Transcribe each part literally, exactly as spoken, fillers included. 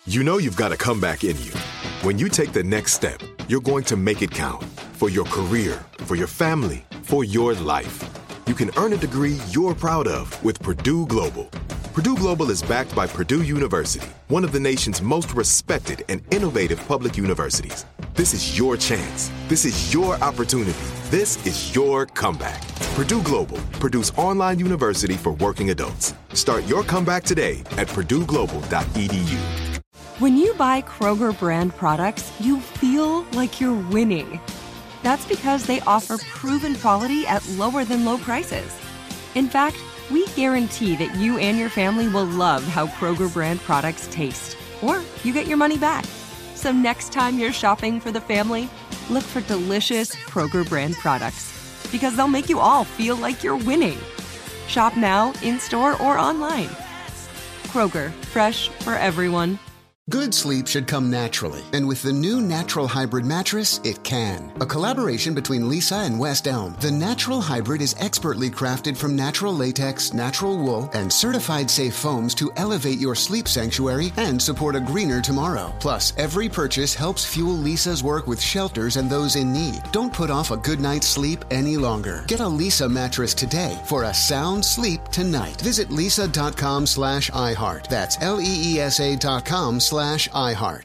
You know you've got a comeback in you. When you take the next step, you're going to make it count. For your career, for your family, for your life. You can earn a degree you're proud of with Purdue Global. Purdue Global is backed by Purdue University, one of the nation's most respected and innovative public universities. This is your chance. This is your opportunity. This is your comeback. Purdue Global, Purdue's online university for working adults. Start your comeback today at purdue global dot e d u. When you buy Kroger brand products, you feel like you're winning. That's because they offer proven quality at lower than low prices. In fact, we guarantee that you and your family will love how Kroger brand products taste, or you get your money back. So next time you're shopping for the family, look for delicious Kroger brand products, because they'll make you all feel like you're winning. Shop now, in-store, or online. Kroger, fresh for everyone. Good sleep should come naturally, and with the new Natural Hybrid mattress, it can. A collaboration between Lisa and West Elm, the Natural Hybrid is expertly crafted from natural latex, natural wool, and certified safe foams to elevate your sleep sanctuary and support a greener tomorrow. Plus, every purchase helps fuel Lisa's work with shelters and those in need. Don't put off a good night's sleep any longer. Get a Lisa mattress today for a sound sleep tonight. Visit lisa.com slash iHeart. That's L-E-E-S-A dot com slash iHeart.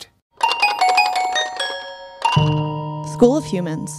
School of Humans.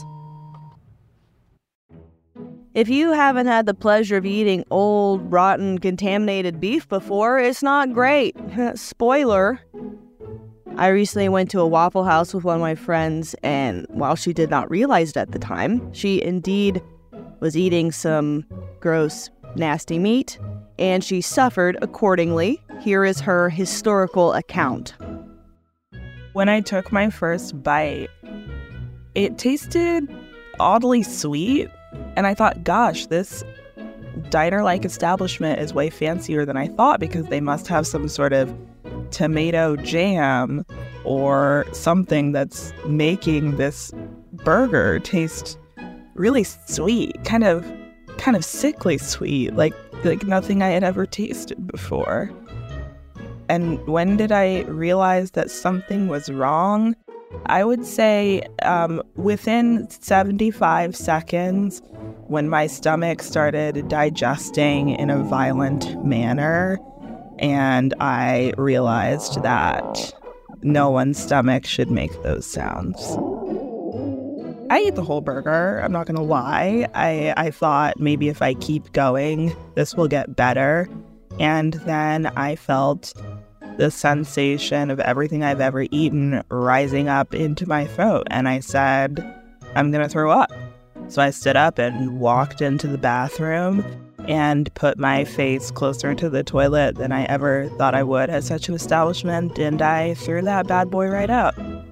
If you haven't had the pleasure of eating old, rotten, contaminated beef before, it's not great. Spoiler. I recently went to a Waffle House with one of my friends, and while she did not realize it at the time, she indeed was eating some gross, nasty meat, and she suffered accordingly. Here is her historical account. When I took my first bite, it tasted oddly sweet, and I thought, gosh, this diner-like establishment is way fancier than I thought, because they must have some sort of tomato jam or something that's making this burger taste really sweet, kind of kind of sickly sweet, like like nothing I had ever tasted before. And when did I realize that something was wrong? I would say um, within seventy-five seconds, when my stomach started digesting in a violent manner, and I realized that no one's stomach should make those sounds. I ate the whole burger, I'm not gonna lie. I, I thought maybe if I keep going, this will get better. And then I felt the sensation of everything I've ever eaten rising up into my throat. And I said, I'm gonna throw up. So I stood up and walked into the bathroom and put my face closer to the toilet than I ever thought I would at such an establishment. And I threw that bad boy right out.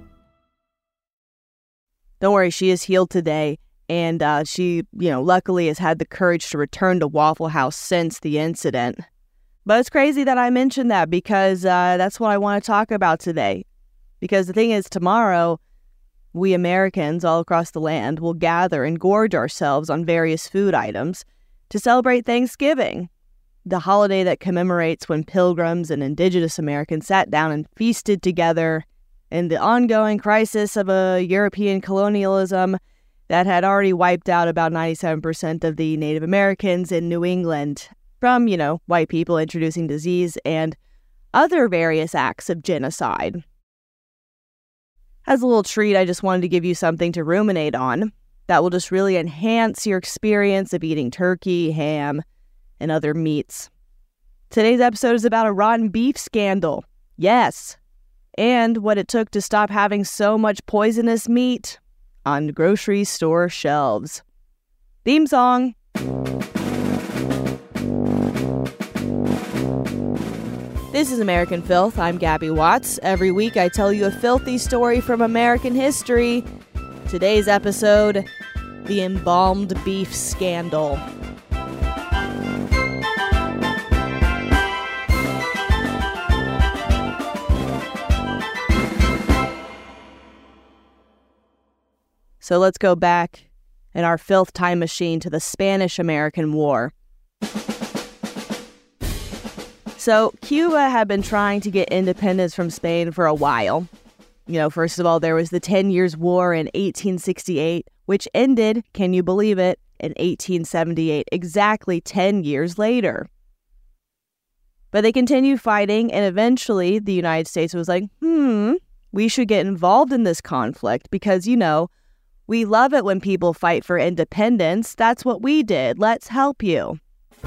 Don't worry, she is healed today. And uh, she, you know, luckily has had the courage to return to Waffle House since the incident. But it's crazy that I mentioned that, because uh, that's what I want to talk about today. Because the thing is, tomorrow, we Americans all across the land will gather and gorge ourselves on various food items to celebrate Thanksgiving, the holiday that commemorates when pilgrims and indigenous Americans sat down and feasted together in the ongoing crisis of a European colonialism that had already wiped out about ninety-seven percent of the Native Americans in New England from, you know, white people introducing disease and other various acts of genocide. As a little treat, I just wanted to give you something to ruminate on that will just really enhance your experience of eating turkey, ham, and other meats. Today's episode is about a rotten beef scandal. Yes. And what it took to stop having so much poisonous meat on grocery store shelves. Theme song. This is American Filth. I'm Gabby Watts. Every week I tell you a filthy story from American history. Today's episode, the embalmed beef scandal. So let's go back in our filth time machine to the Spanish-American War. So Cuba had been trying to get independence from Spain for a while. You know, first of all, there was the Ten Years' War in eighteen sixty-eight, which ended, can you believe it, in eighteen seventy-eight, exactly ten years later. But they continued fighting, and eventually the United States was like, hmm, we should get involved in this conflict because, you know, we love it when people fight for independence. That's what we did. Let's help you.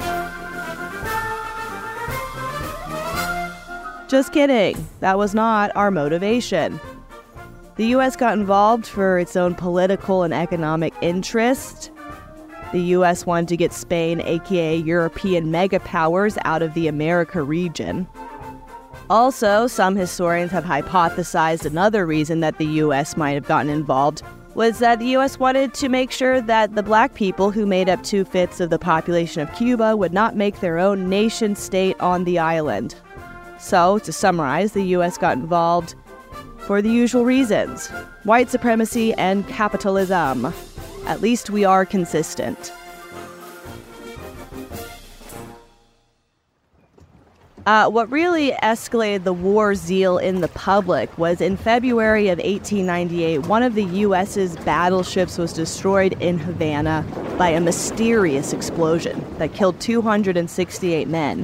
Just kidding. That was not our motivation. The U S got involved for its own political and economic interest. The U S wanted to get Spain, aka European mega powers, out of the America region. Also, some historians have hypothesized another reason that the U S might have gotten involved was that the U S wanted to make sure that the black people who made up two-fifths of the population of Cuba would not make their own nation-state on the island. So, to summarize, the U S got involved for the usual reasons: white supremacy and capitalism. At least we are consistent. Uh, what really escalated the war zeal in the public was in February of eighteen ninety-eight, one of the U S's battleships was destroyed in Havana by a mysterious explosion that killed two hundred sixty-eight men.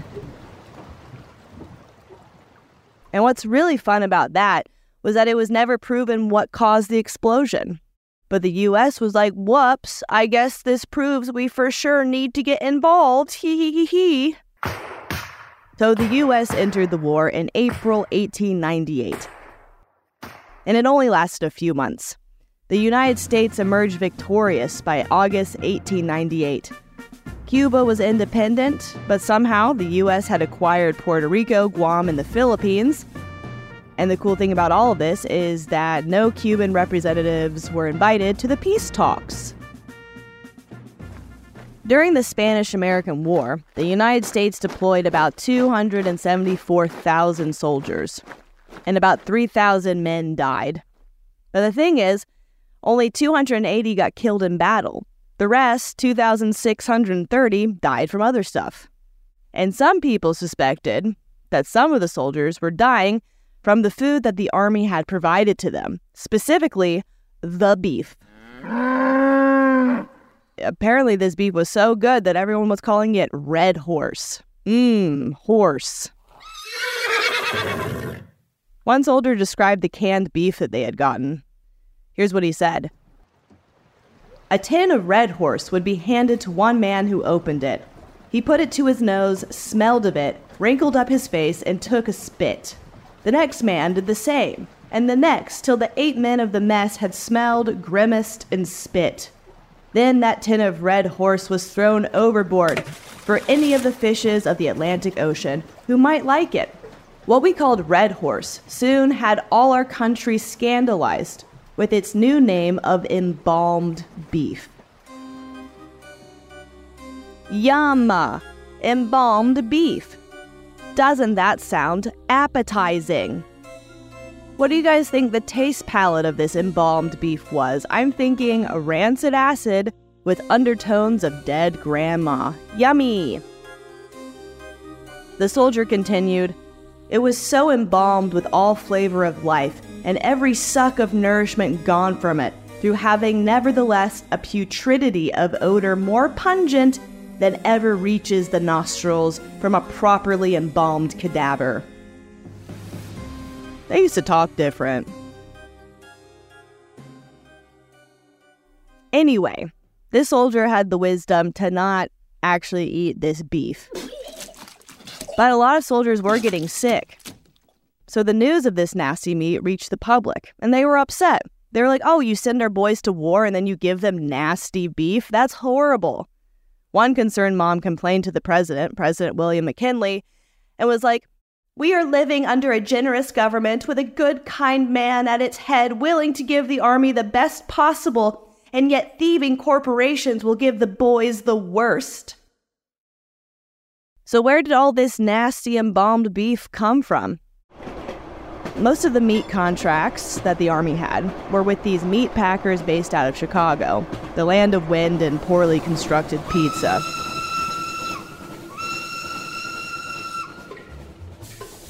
And what's really fun about that was that it was never proven what caused the explosion. But the U S was like, whoops, I guess this proves we for sure need to get involved, hee hee hee hee. So the U S entered the war in April eighteen ninety-eight. And it only lasted a few months. The United States emerged victorious by August eighteen ninety-eight. Cuba was independent, but somehow the U S had acquired Puerto Rico, Guam, and the Philippines. And the cool thing about all of this is that no Cuban representatives were invited to the peace talks. During the Spanish-American War, the United States deployed about two hundred seventy-four thousand soldiers, and about three thousand men died. But the thing is, only two hundred eighty got killed in battle. The rest, two thousand six hundred thirty, died from other stuff. And some people suspected that some of the soldiers were dying from the food that the army had provided to them, specifically the beef. Apparently this beef was so good that everyone was calling it Red Horse. Mmm, horse. One soldier described the canned beef that they had gotten. Here's what he said. A tin of Red Horse would be handed to one man who opened it. He put it to his nose, smelled of it, wrinkled up his face, and took a spit. The next man did the same, and the next, till the eight men of the mess had smelled, grimaced, and spit. Then that tin of Red Horse was thrown overboard for any of the fishes of the Atlantic Ocean who might like it. What we called Red Horse soon had all our country scandalized with its new name of embalmed beef. Yum! Embalmed beef. Doesn't that sound appetizing? What do you guys think the taste palette of this embalmed beef was? I'm thinking a rancid acid with undertones of dead grandma. Yummy! The soldier continued, it was so embalmed with all flavor of life, and every suck of nourishment gone from it, through having nevertheless a putridity of odor more pungent than ever reaches the nostrils from a properly embalmed cadaver. They used to talk different. Anyway, this soldier had the wisdom to not actually eat this beef. But a lot of soldiers were getting sick. So the news of this nasty meat reached the public, and they were upset. They were like, oh, you send our boys to war and then you give them nasty beef? That's horrible. One concerned mom complained to the president, President William McKinley, and was like, we are living under a generous government with a good, kind man at its head willing to give the army the best possible, and yet thieving corporations will give the boys the worst. So where did all this nasty embalmed beef come from? Most of the meat contracts that the army had were with these meat packers based out of Chicago, the land of wind and poorly constructed pizza.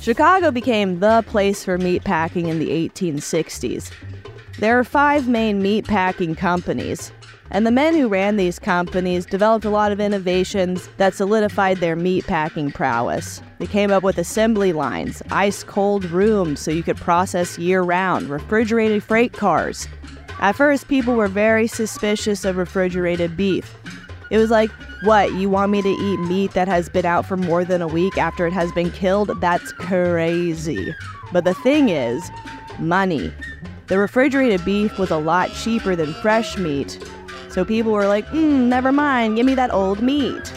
Chicago became the place for meatpacking in the eighteen sixties. There are five main meatpacking companies, and the men who ran these companies developed a lot of innovations that solidified their meatpacking prowess. They came up with assembly lines, ice-cold rooms so you could process year-round, refrigerated freight cars. At first, people were very suspicious of refrigerated beef. It was like, what, you want me to eat meat that has been out for more than a week after it has been killed? That's crazy. But the thing is, money. The refrigerated beef was a lot cheaper than fresh meat. So people were like, mm, never mind, give me that old meat.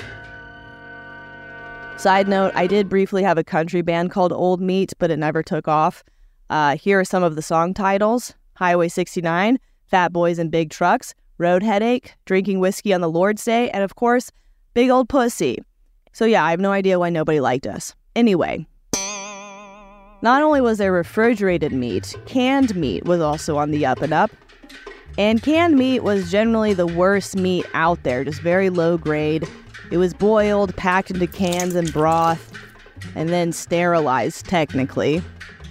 Side note, I did briefly have a country band called Old Meat, but it never took off. Uh, here are some of the song titles. Highway sixty-nine, Fat Boys and Big Trucks, Road Headache, Drinking Whiskey on the Lord's Day, and of course, Big Old Pussy. So yeah, I have no idea why nobody liked us. Anyway, not only was there refrigerated meat, canned meat was also on the up and up. And canned meat was generally the worst meat out there, just very low grade. It was boiled, packed into cans and broth, and then sterilized, technically.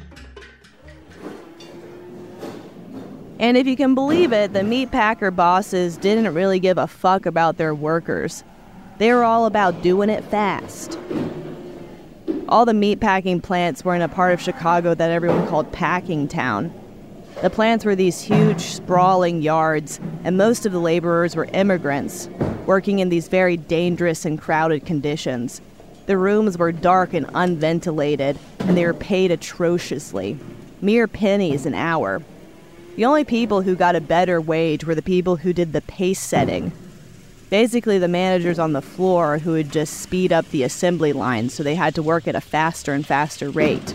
And if you can believe it, the meat packer bosses didn't really give a fuck about their workers. They were all about doing it fast. All the meat packing plants were in a part of Chicago that everyone called Packing Town. The plants were these huge, sprawling yards, and most of the laborers were immigrants, working in these very dangerous and crowded conditions. The rooms were dark and unventilated, and they were paid atrociously, mere pennies an hour. The only people who got a better wage were the people who did the pace setting. Basically, the managers on the floor who would just speed up the assembly line so they had to work at a faster and faster rate.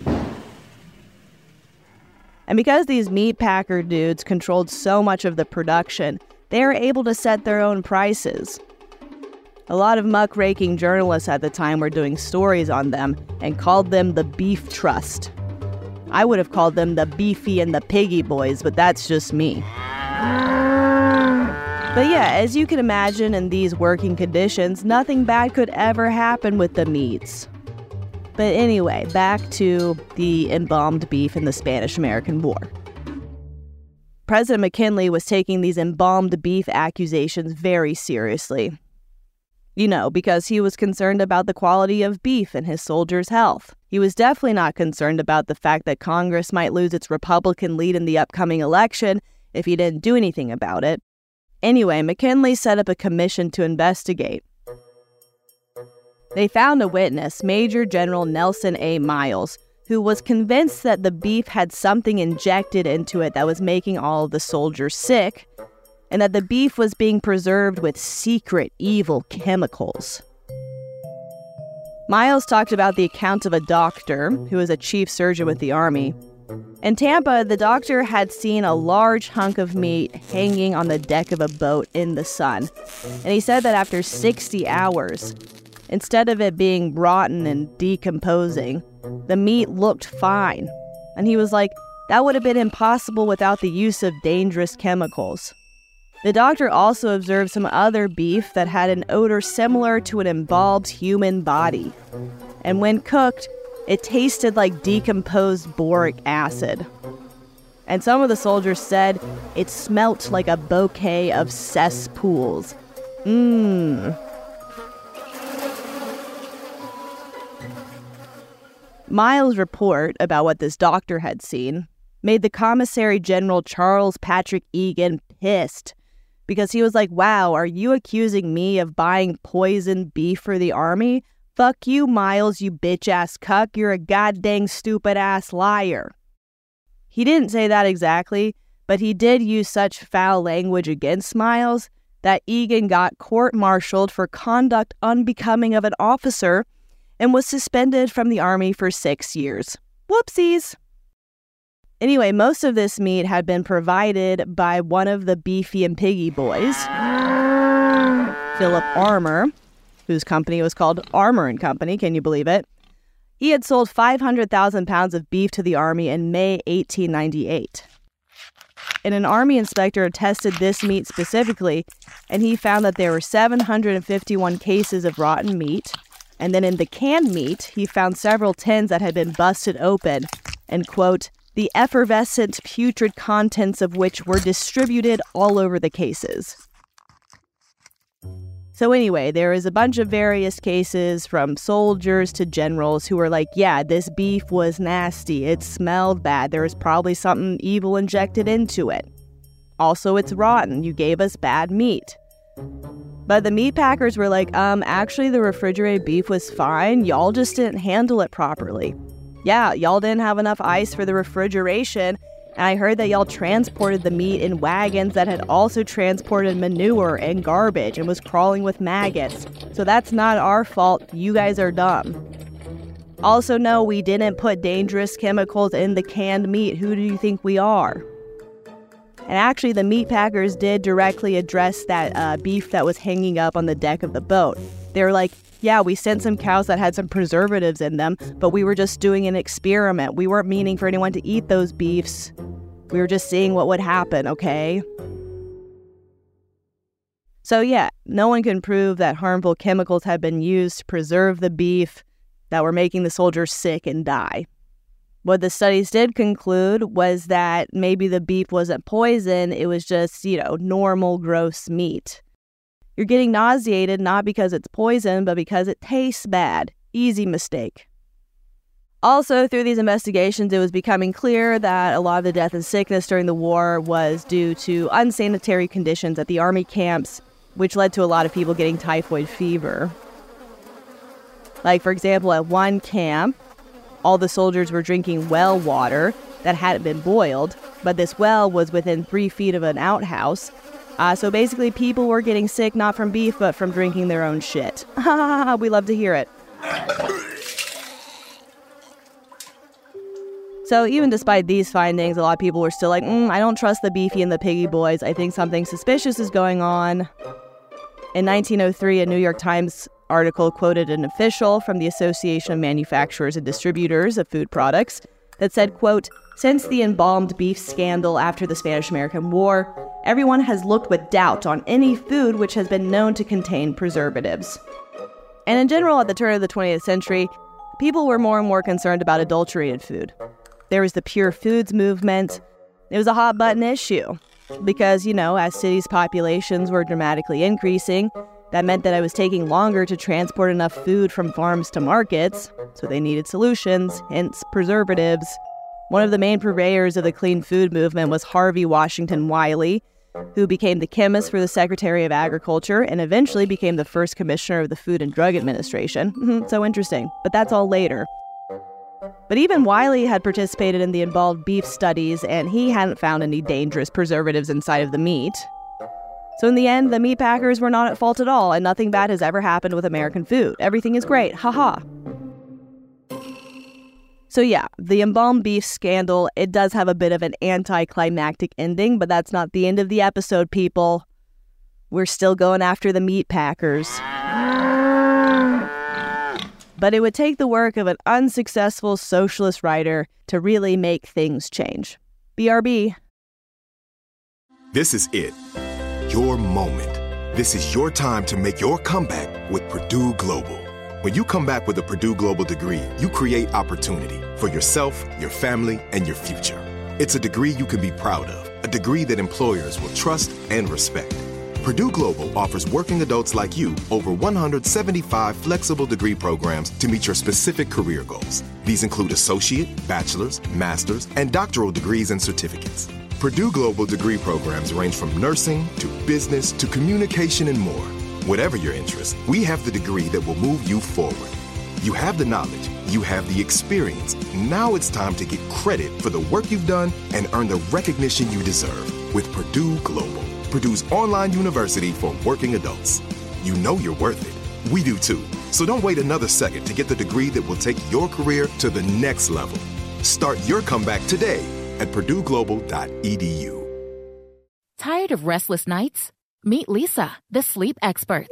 And because these meat packer dudes controlled so much of the production, they were able to set their own prices. A lot of muckraking journalists at the time were doing stories on them and called them the Beef Trust. I would have called them the Beefy and the Piggy Boys, but that's just me. But yeah, as you can imagine, in these working conditions, nothing bad could ever happen with the meats. But anyway, back to the embalmed beef in the Spanish-American War. President McKinley was taking these embalmed beef accusations very seriously. You know, because he was concerned about the quality of beef and his soldiers' health. He was definitely not concerned about the fact that Congress might lose its Republican lead in the upcoming election if he didn't do anything about it. Anyway, McKinley set up a commission to investigate. They found a witness, Major General Nelson A. Miles, who was convinced that the beef had something injected into it that was making all of the soldiers sick, and that the beef was being preserved with secret, evil chemicals. Miles talked about the account of a doctor, who was a chief surgeon with the Army. In Tampa, the doctor had seen a large hunk of meat hanging on the deck of a boat in the sun. And he said that after sixty hours, instead of it being rotten and decomposing, the meat looked fine. And he was like, that would have been impossible without the use of dangerous chemicals. The doctor also observed some other beef that had an odor similar to an embalmed human body. And when cooked, it tasted like decomposed boric acid. And some of the soldiers said it smelt like a bouquet of cesspools. Mmm. Miles' report about what this doctor had seen made the Commissary General Charles Patrick Egan pissed, because he was like, wow, are you accusing me of buying poisoned beef for the Army? Fuck you, Miles, you bitch-ass cuck. You're a goddamn stupid-ass liar. He didn't say that exactly, but he did use such foul language against Miles that Egan got court-martialed for conduct unbecoming of an officer and was suspended from the Army for six years. Whoopsies! Anyway, most of this meat had been provided by one of the Beefy and Piggy Boys, Philip Armour, whose company was called Armour and Company, can you believe it? He had sold five hundred thousand pounds of beef to the Army in May eighteen ninety-eight. And an Army inspector tested this meat specifically, and he found that there were seven hundred fifty-one cases of rotten meat And then in the canned meat, he found several tins that had been busted open and, quote, the effervescent, putrid contents of which were distributed all over the cases. So anyway, there is a bunch of various cases from soldiers to generals who were like, yeah, this beef was nasty. It smelled bad. There was probably something evil injected into it. Also, it's rotten. You gave us bad meat. But the meat packers were like, um, actually, the refrigerated beef was fine. Y'all just didn't handle it properly. Yeah, y'all didn't have enough ice for the refrigeration. And I heard that y'all transported the meat in wagons that had also transported manure and garbage and was crawling with maggots. So that's not our fault. You guys are dumb. Also, no, we didn't put dangerous chemicals in the canned meat. Who do you think we are? And actually, the meat packers did directly address that uh, beef that was hanging up on the deck of the boat. They were like, yeah, we sent some cows that had some preservatives in them, but we were just doing an experiment. We weren't meaning for anyone to eat those beefs. We were just seeing what would happen, okay? So yeah, no one can prove that harmful chemicals had been used to preserve the beef that were making the soldiers sick and die. What the studies did conclude was that maybe the beef wasn't poison, it was just, you know, normal gross meat. You're getting nauseated not because it's poison, but because it tastes bad. Easy mistake. Also, through these investigations, it was becoming clear that a lot of the death and sickness during the war was due to unsanitary conditions at the army camps, which led to a lot of people getting typhoid fever. Like, for example, at one camp, all the soldiers were drinking well water that hadn't been boiled, but this well was within three feet of an outhouse. Uh, so basically, people were getting sick not from beef, but from drinking their own shit. We love to hear it. So even despite these findings, a lot of people were still like, mm, I don't trust the Beefy and the Piggy Boys. I think something suspicious is going on. In nineteen oh three, a New York Times article quoted an official from the Association of Manufacturers and Distributors of Food Products that said, quote, since the embalmed beef scandal after the Spanish-American War, everyone has looked with doubt on any food which has been known to contain preservatives. And in general, at the turn of the twentieth century, people were more and more concerned about adulterated food. There was the Pure Foods movement. It was a hot-button issue because, you know, as cities' populations were dramatically increasing, that meant that it was taking longer to transport enough food from farms to markets, so they needed solutions, hence preservatives. One of the main purveyors of the clean food movement was Harvey Washington Wiley, who became the chemist for the Secretary of Agriculture and eventually became the first commissioner of the Food and Drug Administration. So interesting, but that's all later. But even Wiley had participated in the embalmed beef studies, and he hadn't found any dangerous preservatives inside of the meat. So in the end, the meat packers were not at fault at all, and nothing bad has ever happened with American food. Everything is great, haha. So yeah, the embalmed beef scandal, it does have a bit of an anticlimactic ending, but that's not the end of the episode, people. We're still going after the meat packers. But it would take the work of an unsuccessful socialist writer to really make things change. B R B. This is it. Your moment. This is your time to make your comeback with Purdue Global. When you come back with a Purdue Global degree, you create opportunity for yourself, your family, and your future. It's a degree you can be proud of, a degree that employers will trust and respect. Purdue Global offers working adults like you over one hundred seventy-five flexible degree programs to meet your specific career goals. These include associate, bachelor's, master's, and doctoral degrees and certificates. Purdue Global degree programs range from nursing to business to communication and more. Whatever your interest, we have the degree that will move you forward. You have the knowledge, you have the experience. Now it's time to get credit for the work you've done and earn the recognition you deserve with Purdue Global, Purdue's online university for working adults. You know you're worth it. We do too. So don't wait another second to get the degree that will take your career to the next level. Start your comeback today at purdue global dot e d u. Tired of restless nights? Meet Leesa, the sleep experts.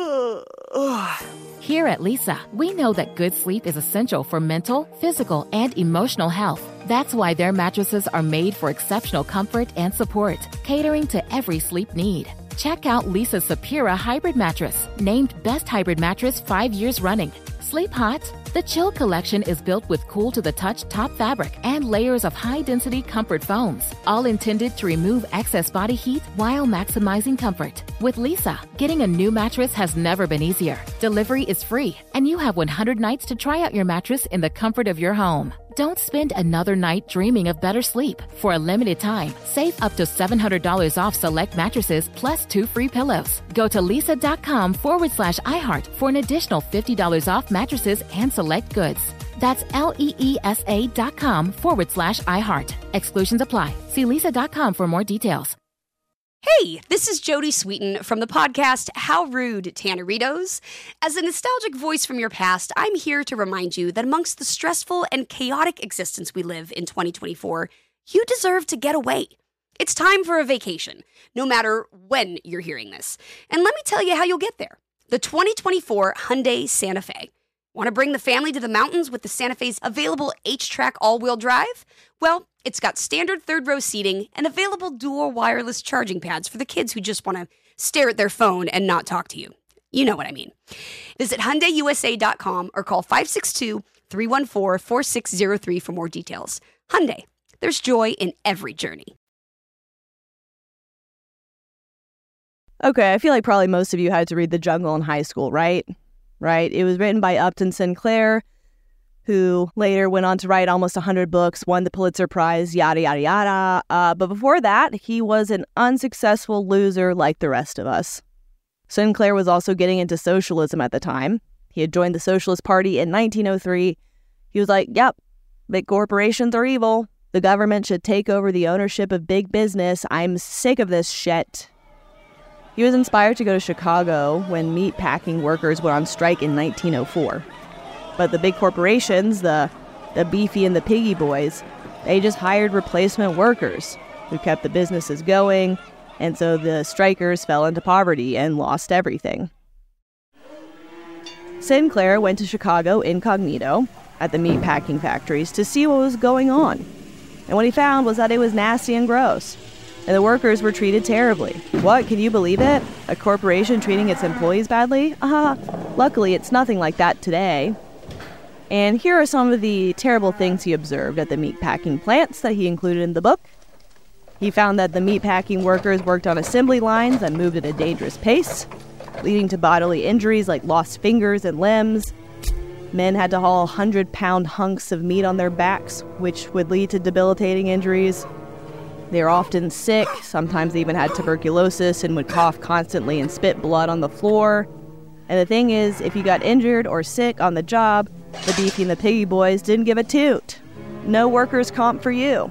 Here at Leesa, we know that good sleep is essential for mental, physical, and emotional health. That's why their mattresses are made for exceptional comfort and support, catering to every sleep need. Check out Leesa's Sapira Hybrid Mattress, named Best Hybrid Mattress five years running. Sleep hot? The Chill collection is built with cool-to-the-touch top fabric and layers of high-density comfort foams, all intended to remove excess body heat while maximizing comfort. With Leesa, getting a new mattress has never been easier. Delivery is free, and you have one hundred nights to try out your mattress in the comfort of your home. Don't spend another night dreaming of better sleep. For a limited time, save up to seven hundred dollars off select mattresses plus two free pillows. Go to leesa.com forward slash iHeart for an additional fifty dollars off mattresses and select goods. That's L-E-E-S-A dot com forward slash iHeart. Exclusions apply. See leesa.com for more details. Hey, this is Jody Sweeten from the podcast How Rude, Tanneritos. As a nostalgic voice from your past, I'm here to remind you that amongst the stressful and chaotic existence we live in twenty twenty-four, you deserve to get away. It's time for a vacation, no matter when you're hearing this. And let me tell you how you'll get there. The twenty twenty-four Hyundai Santa Fe. Want to bring the family to the mountains with the Santa Fe's available H-Track all-wheel drive? Well, it's got standard third-row seating and available dual wireless charging pads for the kids who just want to stare at their phone and not talk to you. You know what I mean. Visit Hyundai U S A dot com or call five six two, three one four, four six zero three for more details. Hyundai, there's joy in every journey. Okay, I feel like probably most of you had to read The Jungle in high school, right? Right? It was written by Upton Sinclair, who later went on to write almost one hundred books, won the Pulitzer Prize, yada, yada, yada. Uh, but before that, he was an unsuccessful loser like the rest of us. Sinclair was also getting into socialism at the time. He had joined the Socialist Party in nineteen oh three. He was like, yep, big corporations are evil. The government should take over the ownership of big business. I'm sick of this shit. He was inspired to go to Chicago when meatpacking workers went on strike in nineteen oh four. But the big corporations, the the Beefy and the Piggy Boys, they just hired replacement workers who kept the businesses going, and so the strikers fell into poverty and lost everything. Sinclair went to Chicago incognito at the meatpacking factories to see what was going on. And what he found was that it was nasty and gross. And the workers were treated terribly. What, can you believe it? A corporation treating its employees badly? Ah, uh, luckily it's nothing like that today. And here are some of the terrible things he observed at the meatpacking plants that he included in the book. He found that the meatpacking workers worked on assembly lines that moved at a dangerous pace, leading to bodily injuries like lost fingers and limbs. Men had to haul one hundred pound hunks of meat on their backs, which would lead to debilitating injuries. They were often sick, sometimes they even had tuberculosis and would cough constantly and spit blood on the floor. And the thing is, if you got injured or sick on the job, the Beefy and the Piggy Boys didn't give a toot. No workers' comp for you.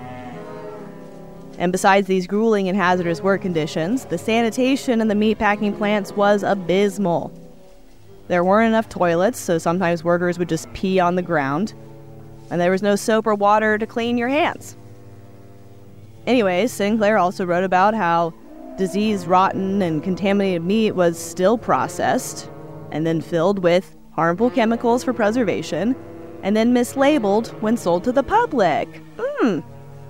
And besides these grueling and hazardous work conditions, the sanitation in the meatpacking plants was abysmal. There weren't enough toilets, so sometimes workers would just pee on the ground. And there was no soap or water to clean your hands. Anyways, Sinclair also wrote about how diseased, rotten, and contaminated meat was still processed and then filled with harmful chemicals for preservation and then mislabeled when sold to the public. Mm.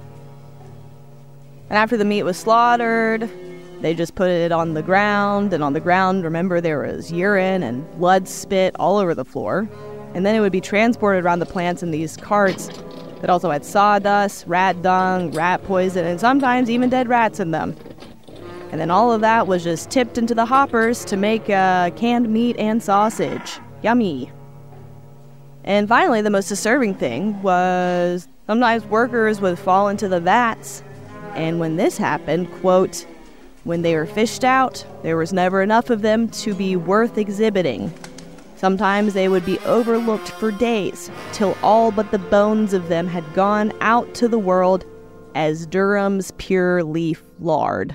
And after the meat was slaughtered, they just put it on the ground, and on the ground, remember, there was urine and blood spit all over the floor. And then it would be transported around the plants in these carts that also had sawdust, rat dung, rat poison, and sometimes even dead rats in them. And then all of that was just tipped into the hoppers to make uh, canned meat and sausage. Yummy. And finally, the most disturbing thing was sometimes workers would fall into the vats, and when this happened, quote, when they were fished out, there was never enough of them to be worth exhibiting. Sometimes they would be overlooked for days, till all but the bones of them had gone out to the world as Durham's pure leaf lard.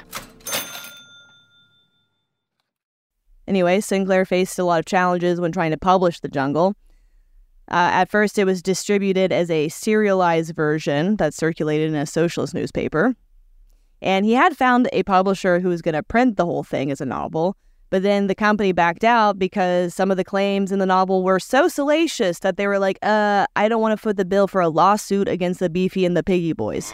Anyway, Sinclair faced a lot of challenges when trying to publish The Jungle. Uh, at first, it was distributed as a serialized version that circulated in a socialist newspaper. And he had found a publisher who was going to print the whole thing as a novel, but then the company backed out because some of the claims in the novel were so salacious that they were like, uh, I don't want to foot the bill for a lawsuit against the Beefy and the Piggy Boys.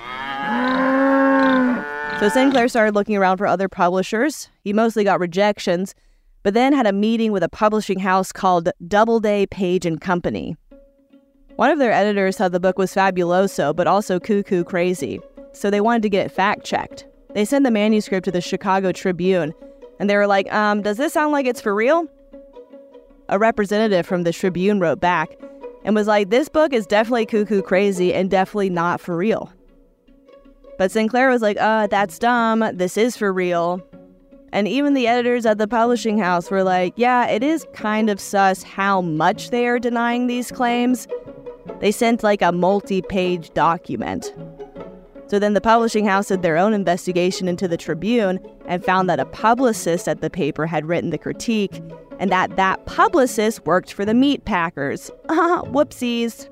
So Sinclair started looking around for other publishers. He mostly got rejections, but then had a meeting with a publishing house called Doubleday, Page and Company. One of their editors thought the book was fabuloso, but also cuckoo crazy, so they wanted to get it fact-checked. They sent the manuscript to the Chicago Tribune, and they were like, um, does this sound like it's for real? A representative from the Tribune wrote back and was like, this book is definitely cuckoo crazy and definitely not for real. But Sinclair was like, uh, that's dumb, this is for real. And even the editors at the publishing house were like, yeah, it is kind of sus how much they are denying these claims. They sent like a multi-page document. So then the publishing house did their own investigation into the Tribune and found that a publicist at the paper had written the critique and that that publicist worked for the meat packers. Whoopsies.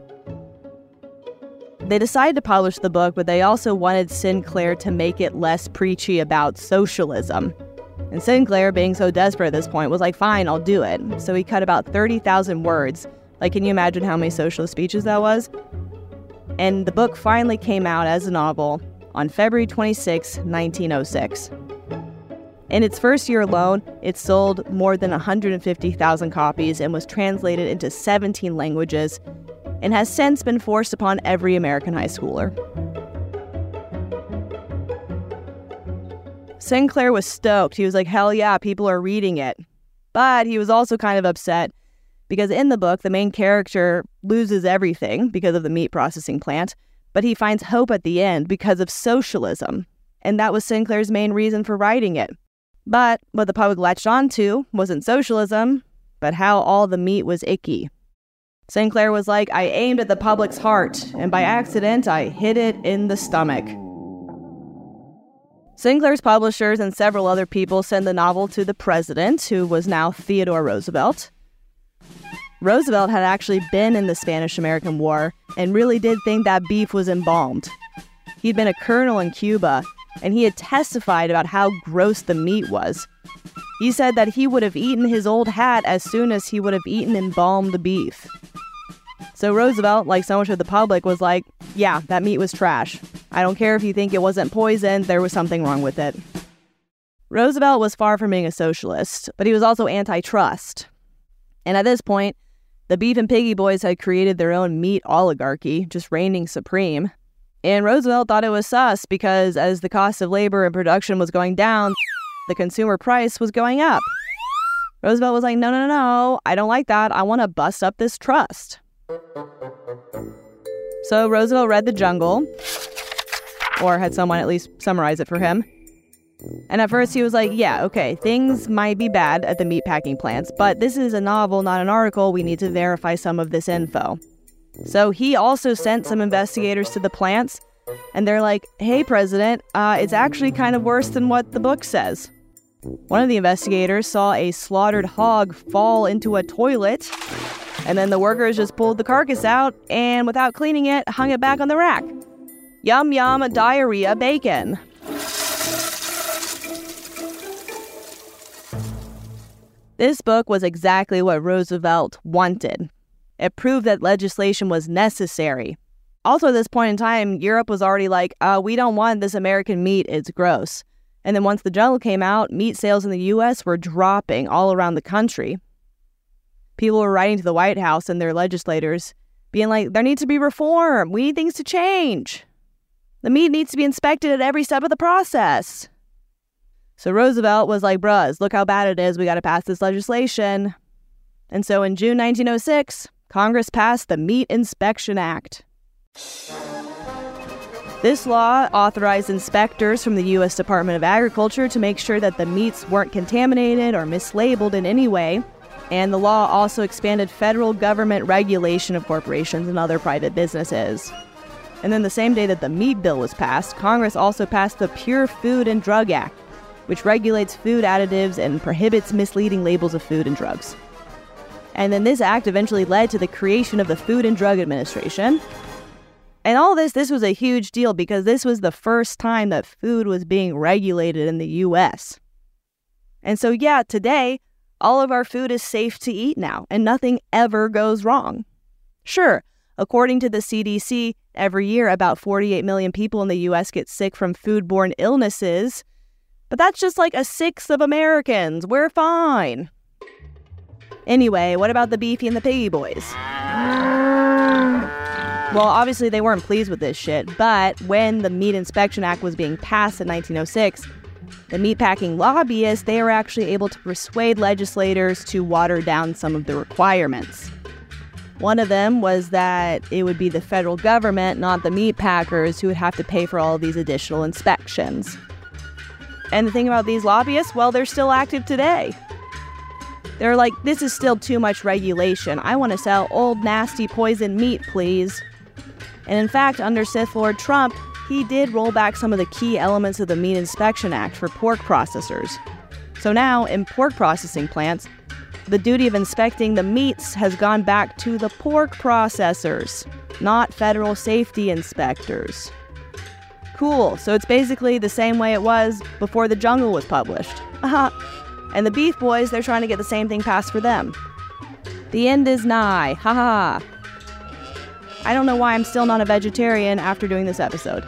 They decided to publish the book, but they also wanted Sinclair to make it less preachy about socialism. And Sinclair, being so desperate at this point, was like, fine, I'll do it. So he cut about thirty thousand words. Like, can you imagine how many socialist speeches that was? And the book finally came out as a novel on February twenty-sixth, nineteen oh six. In its first year alone, it sold more than one hundred fifty thousand copies and was translated into seventeen languages and has since been forced upon every American high schooler. Sinclair was stoked. He was like, hell yeah, people are reading it. But he was also kind of upset because in the book, the main character loses everything because of the meat processing plant, but he finds hope at the end because of socialism. And that was Sinclair's main reason for writing it. But what the public latched onto wasn't socialism, but how all the meat was icky. Sinclair was like, I aimed at the public's heart, and by accident, I hit it in the stomach. Sinclair's publishers and several other people sent the novel to the president, who was now Theodore Roosevelt. Roosevelt had actually been in the Spanish-American War and really did think that beef was embalmed. He'd been a colonel in Cuba, and he had testified about how gross the meat was. He said that he would have eaten his old hat as soon as he would have eaten embalmed beef. So Roosevelt, like so much of the public, was like, yeah, that meat was trash. I don't care if you think it wasn't poisoned, there was something wrong with it. Roosevelt was far from being a socialist, but he was also antitrust. And at this point, the Beef and Piggy Boys had created their own meat oligarchy, just reigning supreme. And Roosevelt thought it was sus because as the cost of labor and production was going down, the consumer price was going up. Roosevelt was like, no, no, no, no, I don't like that. I want to bust up this trust. So Roosevelt read The Jungle, or had someone at least summarize it for him. And at first he was like, yeah, okay, things might be bad at the meatpacking plants, but this is a novel, not an article. We need to verify some of this info. So he also sent some investigators to the plants, and they're like, hey, President, uh, it's actually kind of worse than what the book says. One of the investigators saw a slaughtered hog fall into a toilet, and then the workers just pulled the carcass out and, without cleaning it, hung it back on the rack. Yum, yum, diarrhea bacon. This book was exactly what Roosevelt wanted. It proved that legislation was necessary. Also, at this point in time, Europe was already like, uh, we don't want this American meat, it's gross. And then once The Jungle came out, meat sales in the U S were dropping all around the country. People were writing to the White House and their legislators, being like, there needs to be reform. We need things to change. The meat needs to be inspected at every step of the process. So Roosevelt was like, bruhs, look how bad it is. We got to pass this legislation. And so in June nineteen oh six, Congress passed the Meat Inspection Act. This law authorized inspectors from the U S Department of Agriculture to make sure that the meats weren't contaminated or mislabeled in any way. And the law also expanded federal government regulation of corporations and other private businesses. And then the same day that the meat bill was passed, Congress also passed the Pure Food and Drug Act, which regulates food additives and prohibits misleading labels of food and drugs. And then this act eventually led to the creation of the Food and Drug Administration. And all this, this was a huge deal because this was the first time that food was being regulated in the U S. And so yeah, today, all of our food is safe to eat now, and nothing ever goes wrong. Sure, according to the C D C, every year about forty-eight million people in the U S get sick from foodborne illnesses, But that's just like a sixth of Americans. We're fine. Anyway, what about the Beefy and the Piggy Boys? Well, obviously they weren't pleased with this shit, but when the Meat Inspection Act was being passed in nineteen oh six, the meatpacking lobbyists, they were actually able to persuade legislators to water down some of the requirements. One of them was that it would be the federal government, not the meat packers, who would have to pay for all of these additional inspections. And the thing about these lobbyists, well, they're still active today. They're like, this is still too much regulation. I want to sell old, nasty, poison meat, please. And in fact, under Sith Lord Trump, he did roll back some of the key elements of the Meat Inspection Act for pork processors. So now, in pork processing plants, the duty of inspecting the meats has gone back to the pork processors, not federal safety inspectors. Cool, so it's basically the same way it was before The Jungle was published. And the Beef Boys, they're trying to get the same thing passed for them. The end is nigh, haha. I don't know why I'm still not a vegetarian after doing this episode.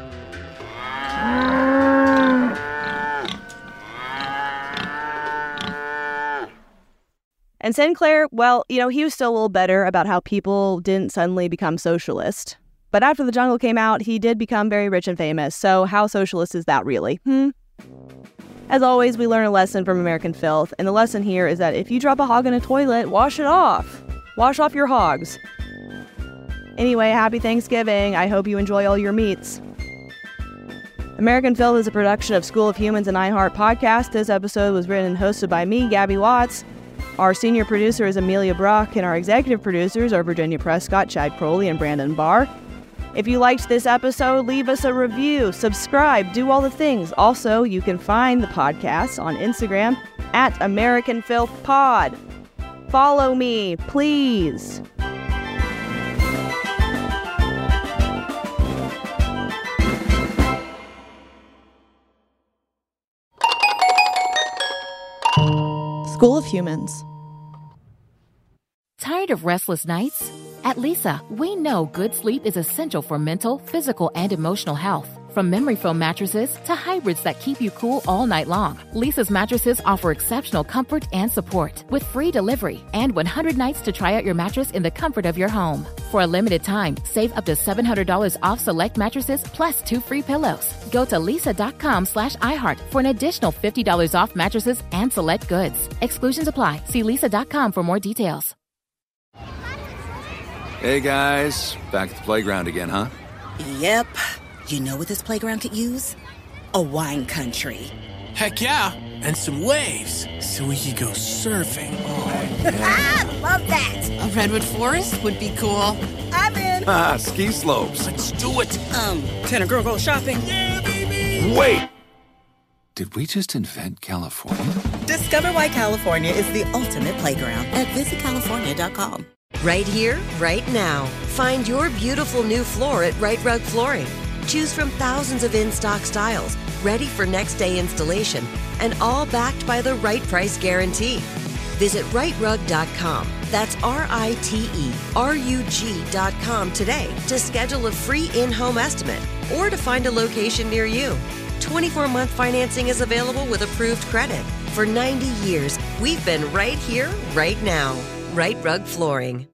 And Sinclair, well, you know, he was still a little better about how people didn't suddenly become socialist. But after The Jungle came out, he did become very rich and famous. So how socialist is that really? Hmm? As always, we learn a lesson from American Filth. And the lesson here is that if you drop a hog in a toilet, wash it off. Wash off your hogs. Anyway, happy Thanksgiving. I hope you enjoy all your meats. American Filth is a production of School of Humans and iHeart Podcast. This episode was written and hosted by me, Gabby Watts. Our senior producer is Amelia Brock, and our executive producers are Virginia Prescott, Chad Crowley, and Brandon Barr. If you liked this episode, leave us a review, subscribe, do all the things. Also, you can find the podcast on Instagram at American Filth Pod. Follow me, please. School of Humans. Tired of restless nights? At Leesa, we know good sleep is essential for mental, physical, and emotional health. From memory foam mattresses to hybrids that keep you cool all night long, Leesa's mattresses offer exceptional comfort and support with free delivery and one hundred nights to try out your mattress in the comfort of your home. For a limited time, save up to seven hundred dollars off select mattresses plus two free pillows. Go to leesa.com slash iHeart for an additional fifty dollars off mattresses and select goods. Exclusions apply. See leesa dot com for more details. Hey guys, back at the playground again, huh? Yep. You know what this playground could use? A wine country. Heck yeah, and some waves, so we could go surfing. Oh, yeah. Ah, love that. A redwood forest would be cool. I'm in. Ah, ski slopes. Let's do it. Um, can a girl go shopping? Yeah, baby. Wait! Did we just invent California? Discover why California is the ultimate playground at visit california dot com. Right here, right now. Find your beautiful new floor at Right Rug Flooring. Choose from thousands of in-stock styles, ready for next day installation, and all backed by the right price guarantee. Visit right rug dot com. That's R I T E R U G dot com today to schedule a free in-home estimate or to find a location near you. twenty-four month financing is available with approved credit. For ninety years, we've been right here, right now. Right Rug Flooring.